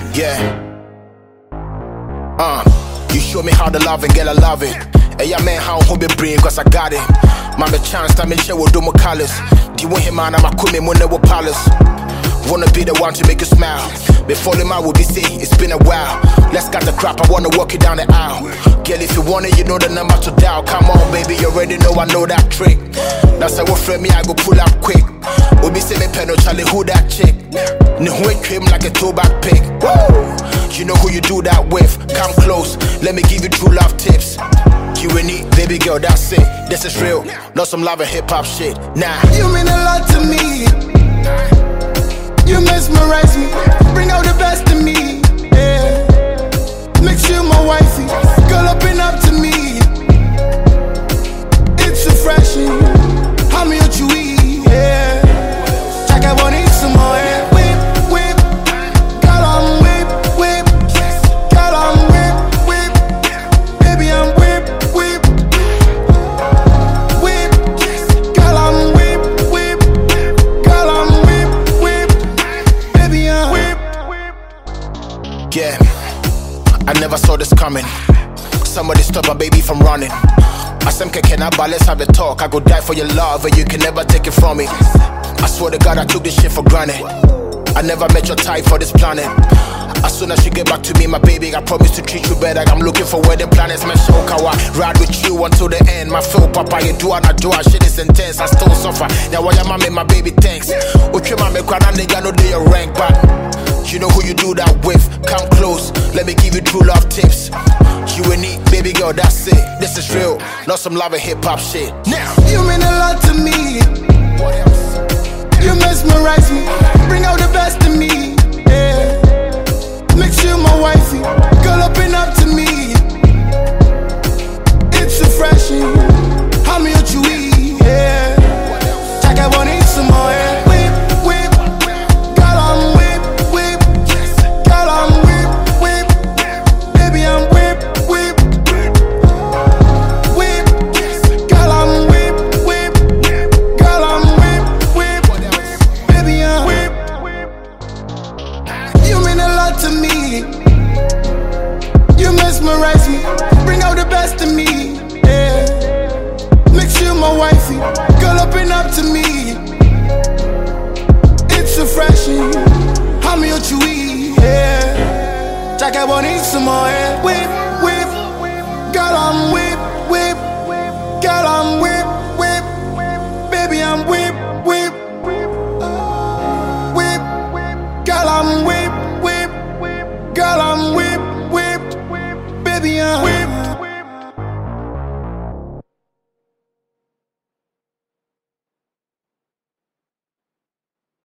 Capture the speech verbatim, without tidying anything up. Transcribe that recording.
Yeah. Uh, you show me how to love and girl I love it. Hey, yeah, man, how who be bring, cause I got it. Mama chance, time and share with do my colors. Do you want him man, I'm a come when they were palace. Wanna be the one to make you smile. Before the man will be say, it's been a while. Let's cut the crap, I wanna walk you down the aisle. Girl, if you want it, you know the number to dial. Come on, baby, you already know I know that trick. That's how friend me, I go pull up quick. Obi say me pen no Charlie, who that chick? No wait him like a two back pig. Woo! You know who you do that with. Come close, let me give you true love tips. You and me, baby girl, that's it. This is real, not some love and hip hop shit. Nah. You mean a lot to me. You mesmerize me, bring out the best in me. Yeah. Makes you my wifey, girl open up to me. It's refreshing, how me what you eat. Yeah. Jack, I wanna eat some more. Yeah. Whip, whip, girl I'm whip, whip, girl I'm whip, whip, baby I'm whip, whip, whip, girl I'm whip, whip, girl I'm whip, whip, baby I'm whip, whip. Yeah, I never saw this coming. Somebody stop my baby from running. I said, can I let's have a talk. I go die for your love and you can never take it from me. I swear to God, I took this shit for granted. I never met your type for this planet. As soon as you get back to me, my baby, I promise to treat you better. I'm looking for wedding planets, man. Show kawa, ride with you until the end. My feel, papa, you do and I do. Shit is intense, I still suffer. Now why am I make my baby thanks? Uche ma me kwana nigga no do your rank, but you know who you do that with. Come close, let me give you true love tips. You and me, baby girl, that's it. This is real, not some love and hip hop shit. Now you mean a lot to me. You mesmerize me, bring out the best in me. Yeah. Makes you my wifey, girl open up to me. It's refreshing, how me what you eat. Yeah. Jack, I wanna eat some more. Yeah. Whip, whip, girl I'm whip, whip, girl I'm whip, whip, baby I'm whip, whip, whip, girl I'm whip, whip, girl I'm whip, whip, baby I'm whip. You mean a lot to me. You mesmerize me, bring out the best in me. Yeah. Makes you my wifey, girl open up to me. It's refreshing, how me what you eat. Yeah. Jack, I wanna eat some more. Yeah. Whip, whip, girl I'm whip, whip, girl I'm whip, whip, baby I'm whip, whip, whip, girl I'm whip, whip, girl I'm